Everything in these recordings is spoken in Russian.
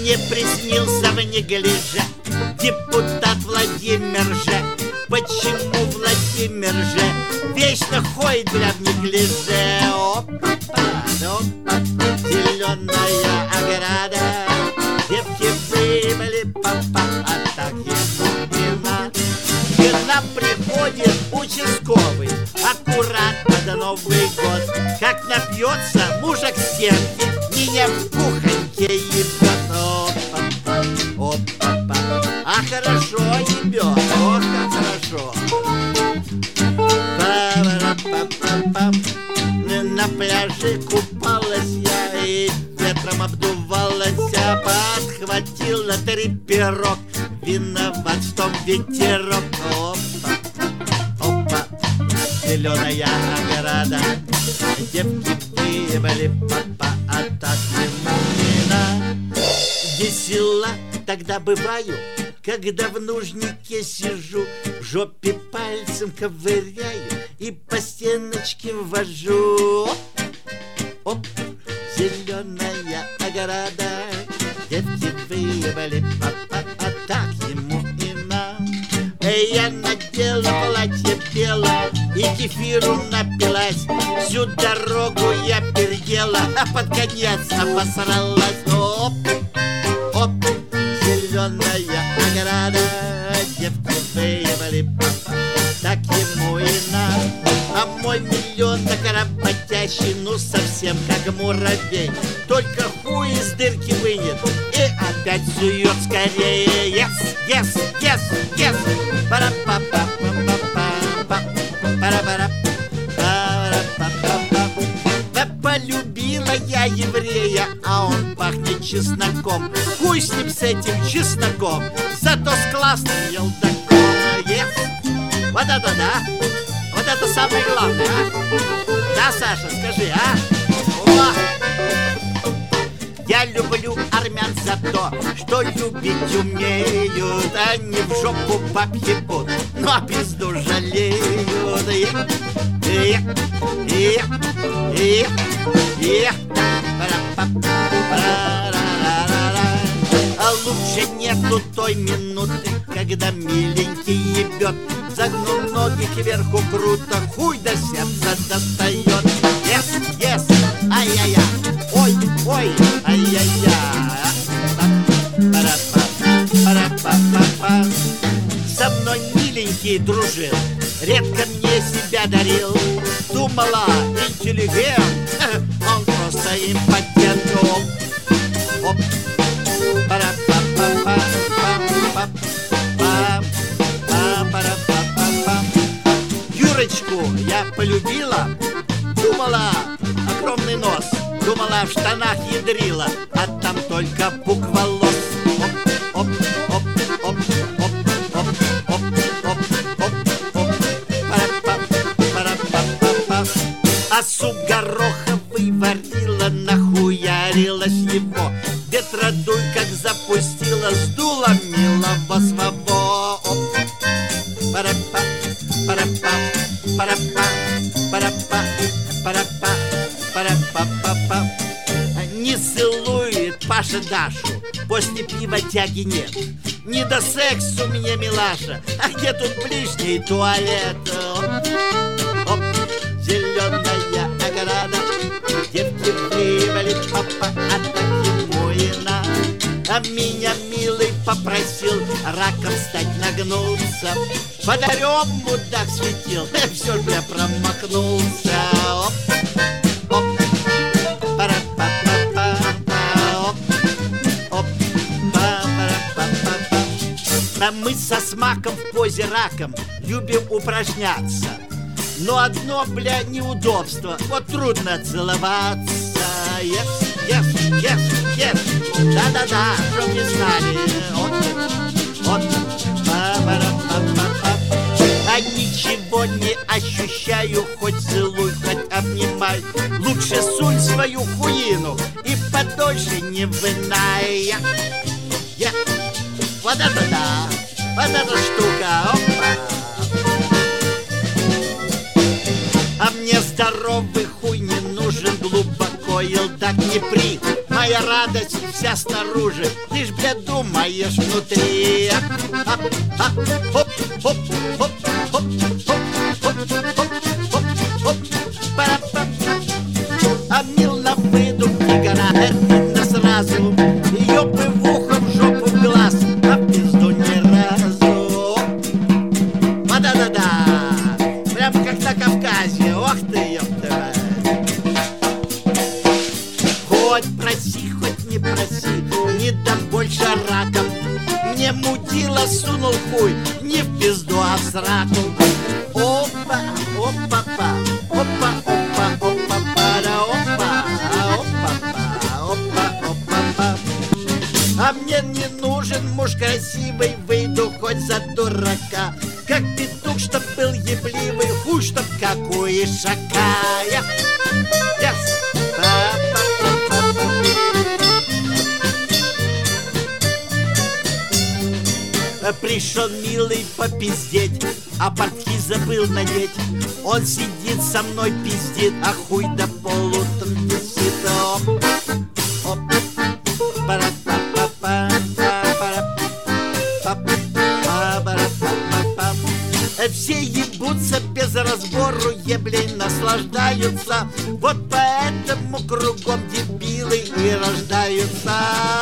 Мне приснился в неглиже депутат Владимир же. Почему Владимир же вечно ходит в неглиже? Опа-па, опа, зеленая ограда, девки выбыли, папа, а так ему вина. К нам приходит участковый аккуратно до Новый год. Как напьется мужа к стенке, меня в кухоньке ебет. Опа-па, опа-па, а хорошо ебет, ох, как хорошо. Па-ра-па-па-пам. На пляже купалась я и ветром обдувалась, подхватила 3 пирог. Виноват в том ветерок. Опа, опа, зеленая ограда, девки выбыли, папа, а так ему вина. Весела тогда бываю, когда в нужнике сижу, в жопе пальцем ковыряю и по стеночке ввожу. Оп, зеленая ограда, девки выбыли, папа, а так ему и нам. Я надела платье белое и кефиру напилась. Всю дорогу я пердела, а под конец обосралась. Оп, оп, зеленая ограда, девки выбыли, папа, так ему и нам. А мой миллион так работящий, ну совсем как муравей, только хуй из дырки вынет и опять сует скорее. Yes, yes, yes, yes. Пара-па-па-па-па-па, пара-пара-пара-па-па-па. Да полюбила я еврея, а он пахнет чесноком. Хуй с ним, с этим чесноком, зато с классным елдаком. Yes. Вот это да. Вот это самое главное, а? Да, Саша, скажи, а? О! Я люблю армян за то, что любить умеют. Они в жопу баб ебут, но пизду жалеют. А лучше нету той минуты, когда миленький ебет. Загнул ноги кверху круто, хуй до сердца достает. Yes, yes, ай-яй-яй, ой, ой, ай-яй-яй. Пара-па-па-па-па. Со мной миленький дружил, редко мне себя дарил. Думала, интеллигент, он просто импотент. Оп, пара-па-па-па-па-па. Юрочку я полюбила, думала, огромный нос, думала, в штанах ядрила, а там только букволос. Оп, оп, оп, оп, оп, оп, оп, оп, оп, оп. Пара-па-пара-па-па-па. А суп гороховый варила, нахуярилась его. Ветродуй как запустила, сдула милого своего. Оп, пара-па, пара-па, пара-па, пара-па, пара-па, пара-па-па-па. Не целует Паша Дашу, после пива тяги нет. Не до секса мне, милаша, а где тут ближний туалет? Оп, зеленая ограда, девки выбыли, папа, а так ему и на. А меня милый попросил раком стать, нагнулся. Фонарем мудак светил, все же я промахнулся. Оп, оп, пара-па-па-па-па, оп, оп, па-пара-па-па-па. А мы со смаком в позе раком любим упражняться. Но одно, бля, неудобство, вот трудно целоваться. Yes, yes, yes, yes. Да-да-да, чтоб не знали. Вот, па-пара-па-па-па. А ничего не ощущаю, хоть целуй, хоть обнимай. Лучше сунь свою хуину и подольше не вынай. Вот это да, вот эта штука, опа. А мне здоровый хуй не нужен, глубоко елдак не при. моя радость вся снаружи, ты ж, бля, думаешь внутри. Хоп, хоп, хоп, хоп, хоп, хоп, хоп, хоп, хоп, пара-пап. А мил на выдумке гора, это видно сразу. Ее бы в ухо, в жопу, в глаз, а в пизду ни разу. Да-да-да, прям как на Кавказе, ох ты, ёпта. Хоть проси, хоть не проси, не дам больше раком. Мне мудила сунул хуй, не в пизду, а в сраку. Опа, опа-па, опа, опа, опа, пара, опа, опа-па, опа, опа-па. А мне не нужен муж красивый, выйду хоть за дурака. Как петух, чтоб был ебливый, хуй, чтоб как у ишака. Yes. Пришел милый попиздеть, а портки забыл надеть. Он сидит со мной пиздит, а хуй до полу там висит. Оп, оп, пара-па-па-па, пара-па-па-па-па. Все ебутся без разбору, еблей наслаждаются. Вот поэтому кругом дебилы и рождаются.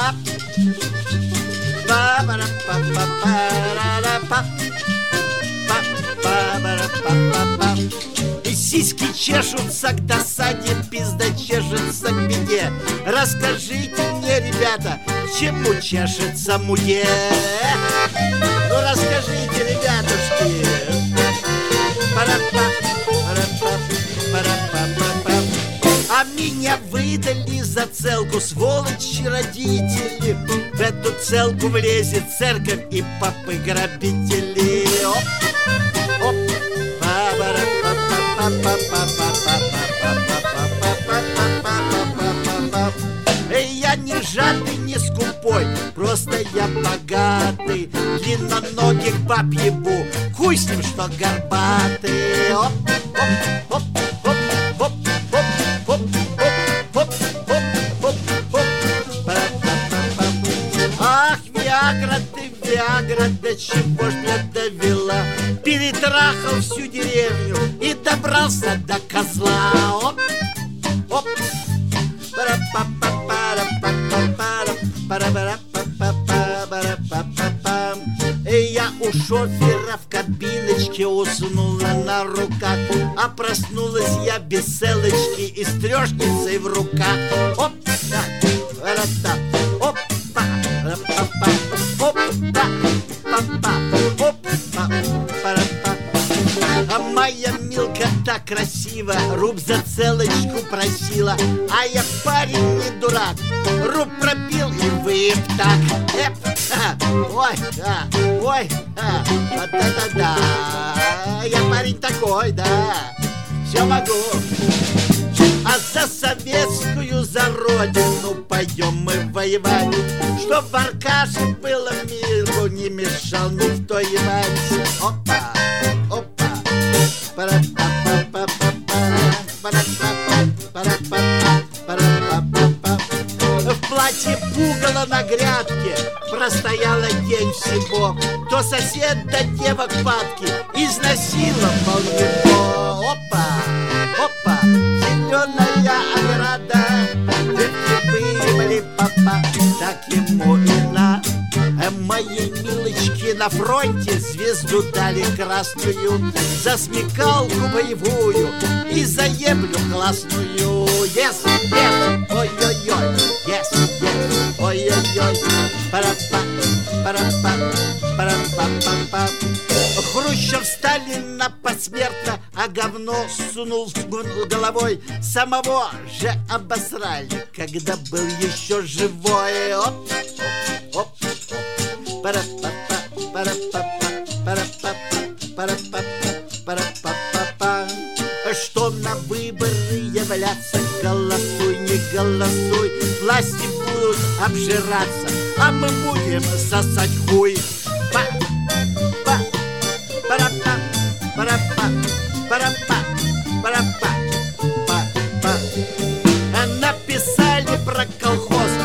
И сиськи чешутся к досаде, пизда чешется к беде. Расскажите мне, ребята, чему чешется муде? Ну расскажите, ребятушки. А меня выдали за целку, сволочи родители. В эту целку влезет церковь и папы-грабители. Оп, оп, я не жадный, не скупой, просто я богатый. Длинноногих баб ебу, хуй с ним, что горбатый. Оп, оп, оп, оп, оп, оп, оп, оп, оп, оп, оп. Ах, Виагра, ты Виагра, до чего ж меня довела. Перетрахал всю деревню и добрался до козла. Оп, оп, и я у шофера в кабиночке уснула на руках, а проснулась я без селочки и с трёшницей в руках. Оп, да, ра-та, оп, па, ра-па-па, оп, да, па-па, оп, па, па-ра-па. А моя Милка так красиво руб за целочку просила, а я парень не дурак, руб пробил и выпь так. Эп, ой, ой, да-да-да, я парень такой, да, все могу. А за советскую, за родину пойдем мы воевать, чтоб в Аркаше было миру, не мешал никто ебать. Опа, опа, в платье пугало на грядке простояла день всего. То сосед до девок падки изнасиловал его. Опа, опа, зеленая ограда, девки были папа, так ему и на. Моей Милочке на фронте звезду дали красную, за смекалку боевую и за еблю классную. Yes, yes, ой-ой-ой, yes, yes, ой-ой-ой, пара-па, пара-па, пара-па-па-па. Хрущев Сталина посмертно, а говно сунул головой. Самого же обосрали, когда был еще живой. Оп, оп, оп, пара-па-па, пара-па-па, пара-па-па, пара-па-па, пара-па-па-па. Что на выборы являться, голосуй, не голосуй, власти будут обжираться, а мы будем сосать хуй. Па, па, пара-па, пара-па, пара-па, пара-па, па-па. Написали про колхоз,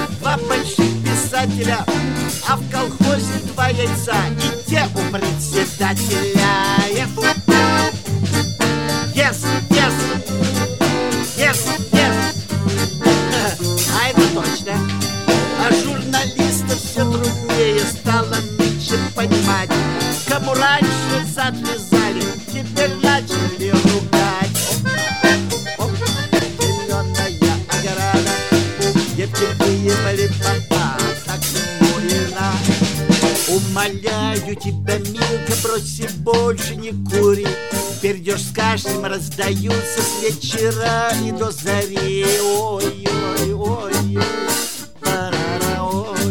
умоляю тебя, Милка, брось и больше не кури. Перейдешь с кашлем, раздаются с вечера и до зари. Ой-ой-ой-ой, парара,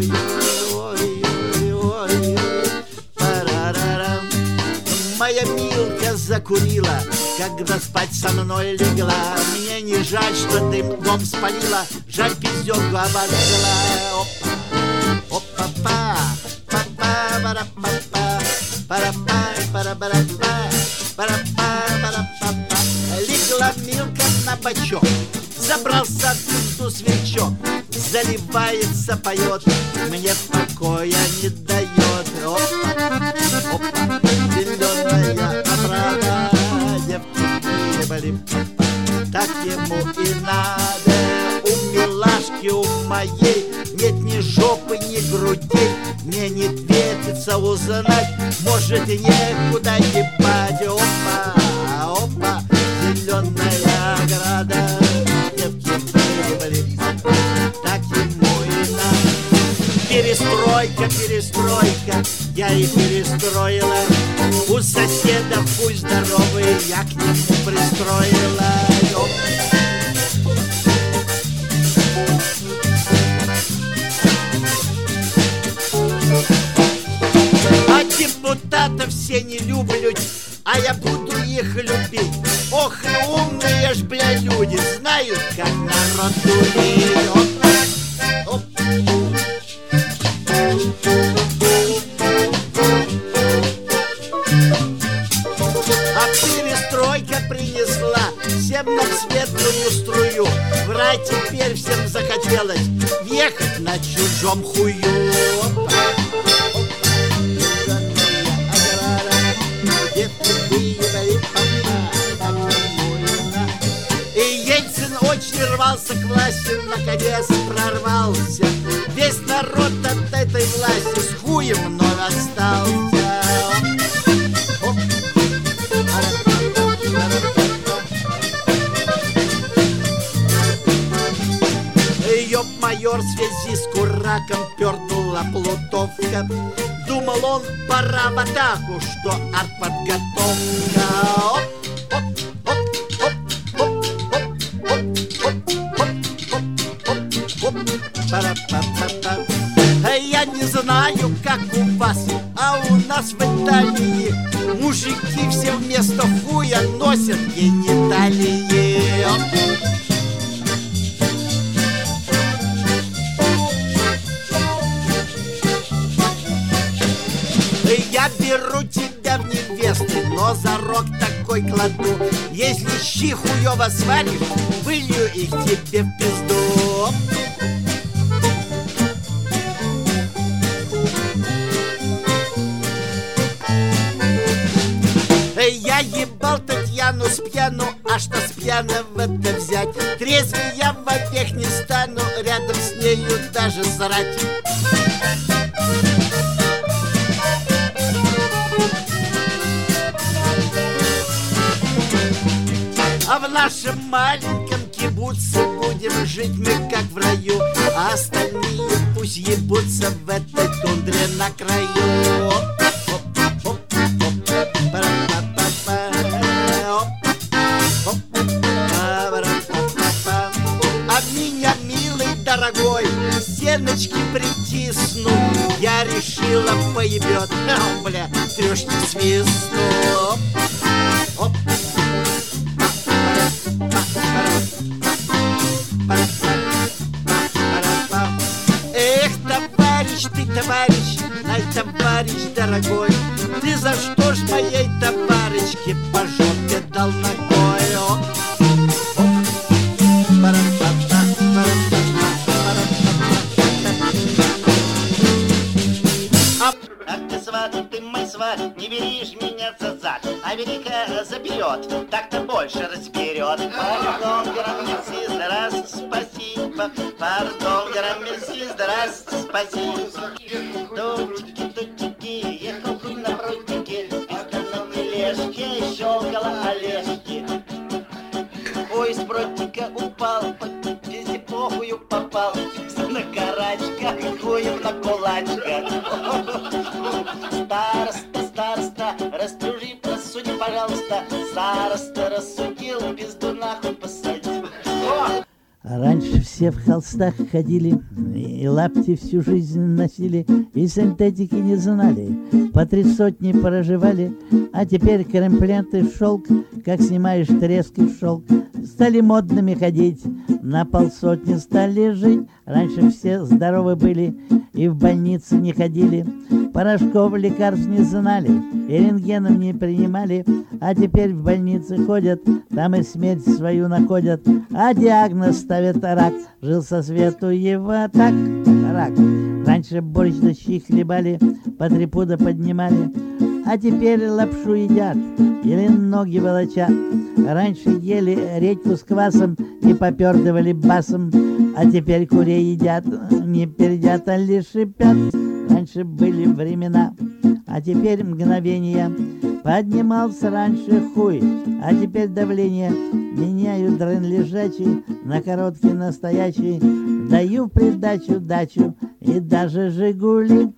ой-ой-ой-ой, парарара. Моя Милка закурила, когда спать со мной легла. Мне не жаль, что дым дом спалила, жаль, пиздёнку обожгла. Опа-па, па-па-пара-па-па, пара-па-пара-пара-па, пара-па-пара-па-па. Легла Милка на бочок, забрался в пизду свечок, заливается, поет, мне покоя не дает. Опа, опа, зеленая обрада, девки были, так ему и надо. У милашки у моей нет ни жопы, ни грудей, мне не требуется узнать, может и некуда ебать. Опа, опа, зеленая ограда, девки были, так ему и надо. Перестройка, перестройка, я и перестроила. У соседа пусть здоровый, я к нему пристроила. А депутатов все не люблю, а я буду их любить. Ох, и умные ж, бля, люди, знают, как народ дурит. Оп, оп. А перестройка принесла всем нам светлую струю. Врать теперь всем захотелось въехать на чужом хую. И Ельцин очень рвался к власти, наконец прорвался. Весь народ от этой власти с хуем вновь остался. Ёб-майор, в связи с кураком пернула плутовка. Думал он, пора в атаку, что артподготовка. Я не знаю, как у вас, а у нас в Италии мужики все вместо хуя носят гениталии. Я беру тебя в невесты, но зарок такой кладу: если щи хуёво сваришь, вылью их тебе в пизду. Я ебал Татьяну с пьяну, а что с пьяного-то взять? Трезвый я вовек не стану рядом с нею даже срать. А в нашем маленьком кибуце будем жить мы как в раю, а остальные пусть ебутся в этой тундре на краю. А меня, милый дорогой, стеночки притисну, я решила поебет, бля, трёшки свистну. Оп. Эх, товарищ, ты товарищ, ай, товарищ дорогой, ты за что ж моей товарищке по жопе дал ногой? Ах ты сват, ты мой сват, не беришь меня за зад, а великая заберет, так-то больше разберет. Пардон, громеси, здрасте, спасибо. Пардон, громеси, здрасте, спасибо. Тутики-тутики, ехал хуй на прутике, из канонной лешки щелкала Олежки. Ой, с прутика упал, везде похую попал, на карачках, хуем на кулачках. Староста, староста, рассужи, рассуди, пожалуйста. Староста рассудил, пизду нахуй посадить. Раньше все в холстах ходили, и лапти всю жизнь носили, и синтетики не знали, по 3 сотни проживали, а теперь кремпленты шелк, как снимаешь трески шелк, стали модными ходить, на 500 стали жить. Раньше все здоровы были и в больнице не ходили, порошков лекарств не знали и рентгеном не принимали, а теперь в больнице ходят, там и смерть свою находят, а диагноз ставят рак. Жил со свету его так, рак. Раньше борщ да щи хлебали, по 3 пуда поднимали, а теперь лапшу едят или ноги волочат. Раньше ели редьку с квасом и попердывали басом, а теперь курей едят, не пердят, а лишь шипят. Раньше были времена, а теперь мгновения. Поднимался раньше хуй, а теперь давление. Меняю дрын лежачий на короткий настоящий, даю в придачу дачу и даже Жигули.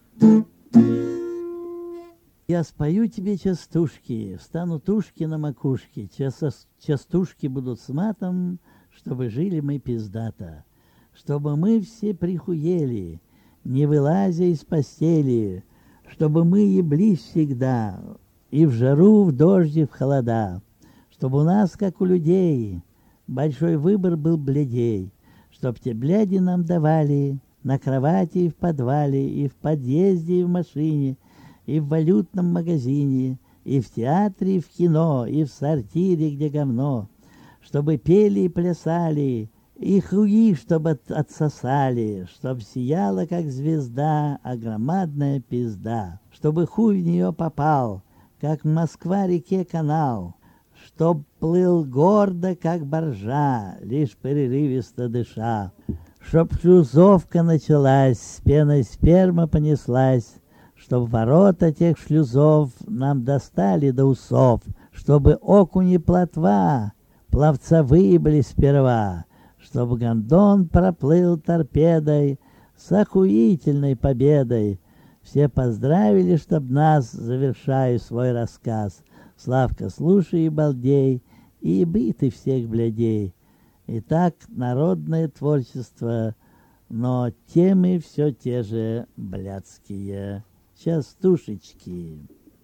Я спою тебе частушки, встану тушки на макушке, частушки будут с матом, чтобы жили мы пиздато, чтобы мы все прихуели, не вылазя из постели, чтобы мы еблись всегда, и в жару, в дождь, в холода, чтобы у нас, как у людей, большой выбор был блядей, чтоб те бляди нам давали на кровати и в подвале, и в подъезде, и в машине, и в валютном магазине, и в театре, и в кино, и в сортире, где говно, чтобы пели и плясали, и хуи, чтобы отсосали, чтоб сияла, как звезда, а громадная пизда, чтобы хуй в нее попал, как Москва-реке канал, чтоб плыл гордо, как баржа, лишь прерывисто дыша, чтоб шлюзовка началась, с пеной сперма понеслась, чтоб ворота тех шлюзов нам достали до усов, чтобы окуни плотва пловца выебли сперва, чтоб гондон проплыл торпедой с охуительной победой. Все поздравили, чтоб нас, завершаю свой рассказ. Славка, слушай и балдей, и еби ты всех блядей. Итак, народное творчество, но темы все те же блядские. Частушечки.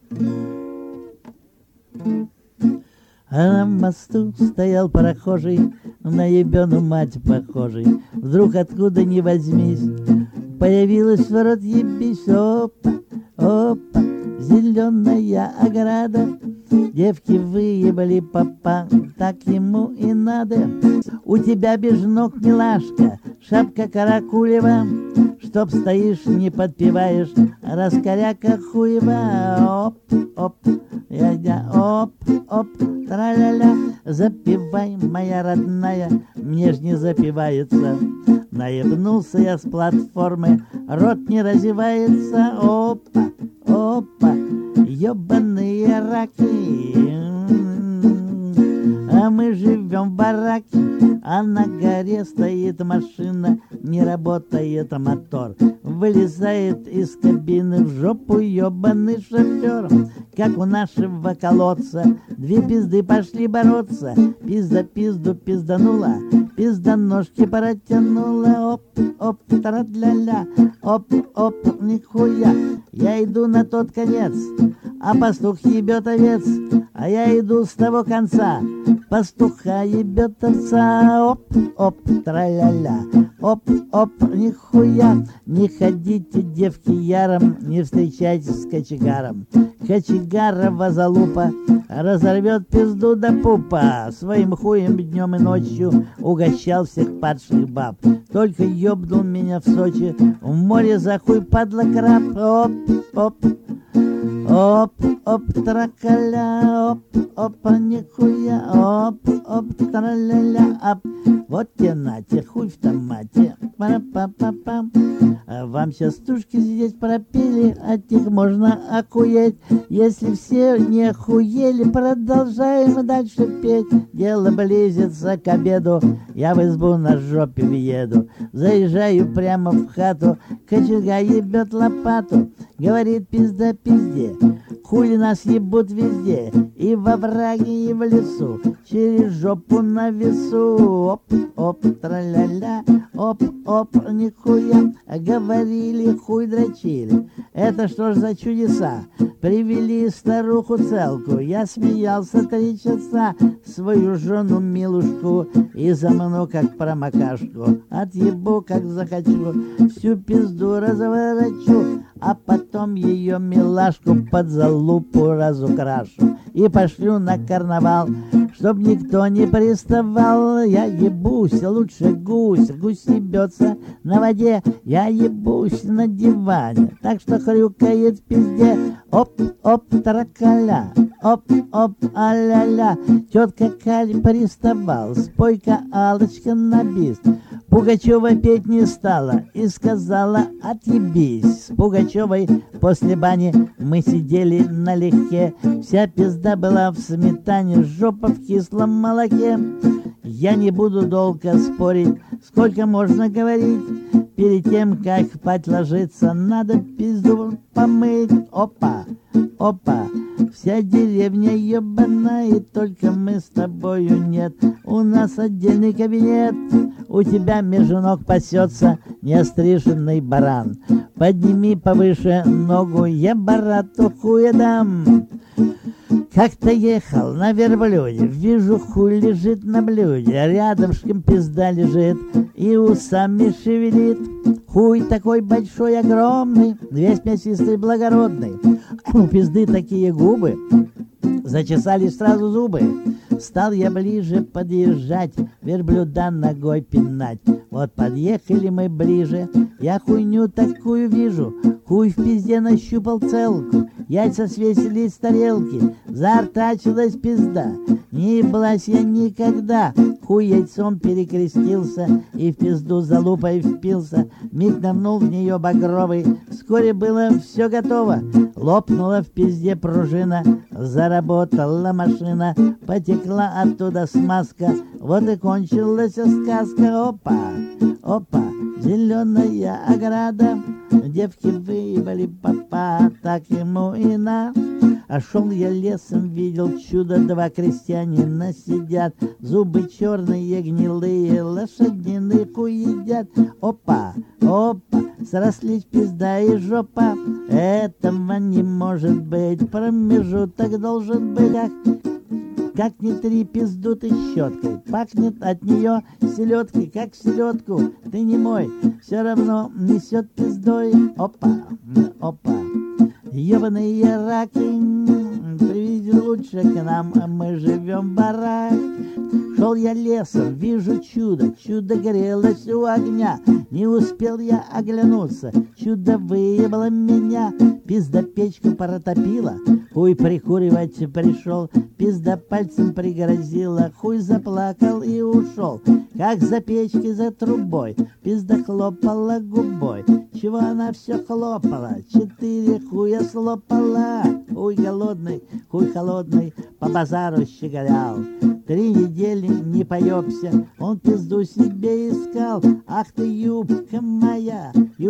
А на мосту стоял прохожий, на ебену мать похожий. Вдруг откуда ни возьмись, появилась в рот ебись. Опа, опа, зеленая ограда. Девки выебали папа, так ему и надо. У тебя без ног милашка, шапка каракулева, чтоб стоишь, не подпеваешь, раскоряка хуева. Оп, оп, я, оп, оп, тра-ля-ля. Запевай, моя родная, мне ж не запевается. Наебнулся я с платформы, рот не разевается. Опа, опа, ебаные раки. А мы живем в бараке, а на горе стоит машина, не работает мотор. Вылезает из кабины в жопу ебаный шофер. Как у нашего колодца 2 пизды пошли бороться. Пизда пизду пизданула, пизда ножки протянула. Оп, оп, тра-ля-ля, оп, оп, нихуя. Я иду на тот конец, а пастух ебет овец, а я иду с того конца, пастуха ебет овца. Оп, оп, тра-ля-ля, оп, оп, нихуя. Не ходите, девки, яром, не встречайтесь с кочегаром. Кочегарова залупа разорвет пизду до пупа. Своим хуем днем и ночью угощал всех падших баб. Только ёбнул меня в Сочи, в море за хуй падла краб. Оп, оп, оп, оп, тракаля, оп, оп, нихуя, оп, оп, траля-ля, оп. Вот те нате, хуй в томате. Пара-па-па-пам. Вам частушки здесь пропели, от них можно охуеть. Если все не охуели, продолжаем дальше петь. Дело близится к обеду, я в избу на жопе въеду. Заезжаю прямо в хату, кочерга ебет лопату. Говорит, пизда пизде, хули нас ебут везде. И во враге, и в лесу, через жопу на весу. Оп-оп, тра-ля-ля, оп-оп, нихуя. Говорили, хуй дрочили. Это что ж за чудеса? Привели старуху целку. Я смеялся 3 часа. Свою жену милушку и замну как промокашку. Отъебу как захочу, всю пизду разворачу. А потом ее милашку под залупу разукрашу. И пошлю на карнавал, чтоб никто не приставал. Я ебусь, лучше гусь, гусь ебется на воде. Я ебусь на диване, так что хрюкает в пизде. Оп-оп, таракаля, оп-оп, а-ля-ля. Тетка Каль приставал, спой-ка, Аллочка, на бис. Пугачева петь не стала и сказала: отъебись. С Пугачевой после бани мы сидели налегке. Вся пизда была в сметане, жопа в кислом молоке. Я не буду долго спорить, сколько можно говорить. Перед тем, как спать ложиться, надо пизду помыть. Опа, опа, вся деревня ебаная, и только мы с тобою нет. У нас отдельный кабинет, у тебя между ног пасется неостриженный баран. Подними повыше ногу, я барату хуя дам. Как-то ехал на верблюде, вижу, хуй лежит на блюде, рядышком пизда лежит и усами шевелит. Хуй такой большой, огромный, весь мясистый, благородный. У пизды такие губы, зачесались сразу зубы. Стал я ближе подъезжать, верблюда ногой пинать. Вот подъехали мы ближе, я хуйню такую вижу. Хуй в пизде нащупал целку, яйца свесились с тарелки, заортачилась пизда. Не еблась я никогда, хуй яйцом перекрестился и в пизду залупой впился. Миг нырнул в нее багровый, вскоре было все готово. Лопнула в пизде пружина, заработала машина, потекла оттуда смазка, вот и кончилась сказка. Опа, опа, зеленая ограда, девки выебали папа, так ему и на. А шел я лесом, видел чудо, 2 крестьянина сидят, зубы черные, гнилые, лошадиные хуй едят. Опа, опа, срослись пизда и жопа, этого не может быть, промежуток должен быть. Ах, как не три пизду ты щеткой, пахнет от нее селедкой, как селедку ты не мой, все равно несет пиздой. Опа, опа, ебаные раки, приведи лучше к нам, мы живем в барак. Шел я лесом, вижу чудо, чудо горелось у огня. Не успел я оглянуться, чудо выебало меня. Пизда печку протопила, хуй прикуривать пришел. Пизда пальцем пригрозила, хуй заплакал и ушел. Как за печкой, за трубой, пизда хлопала губой. Чего она все хлопала? 4 хуя слопала. Хуй голодный, хуй холодный, по базару щеголял. 3 недели не поебся, он пизду себе искал. Ах ты, юбка моя,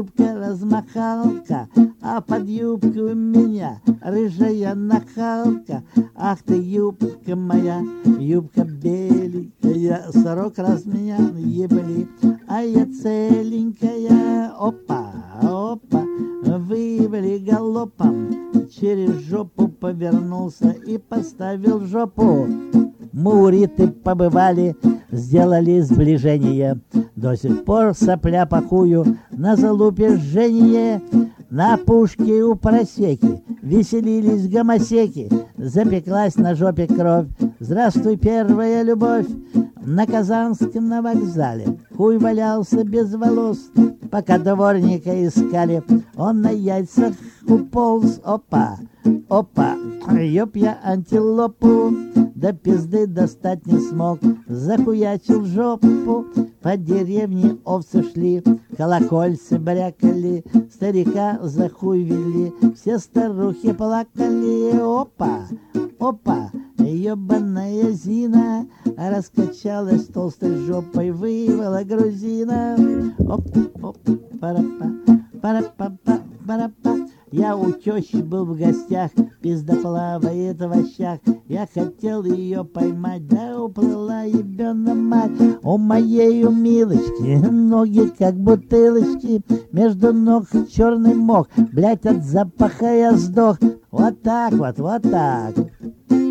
юбка-размахалка, а под юбкой у меня рыжая нахалка. Ах ты, юбка моя, юбка беленькая, 40 раз меня ебали, а я целенькая. Опа, опа, выебали галопом, через жопу повернулся и поставил жопу. Муриты побывали, сделали сближение. До сих пор сопля по хую на залупе жжение. На пушке у просеки веселились гомосеки. Запеклась на жопе кровь, здравствуй, первая любовь. На Казанском на вокзале хуй валялся без волос. Пока дворника искали, он на яйцах уполз. Опа, опа, ёб я антилопу, до пизды достать не смог. Захуячил жопу, по деревне овцы шли, колокольцы брякали, старика за хуй вели, все старухи плакали. Опа, опа, ебаная Зина раскачалась толстой жопой, вывела грузина. Оп, оп, парапа, парапа, парапа. Я у тещи был в гостях, пизда плавает в ощах. Я хотел ее поймать, да уплыла ебена мать. У моей у Милочки ноги как бутылочки, между ног черный мох, блять, от запаха я сдох. Вот так вот, вот так.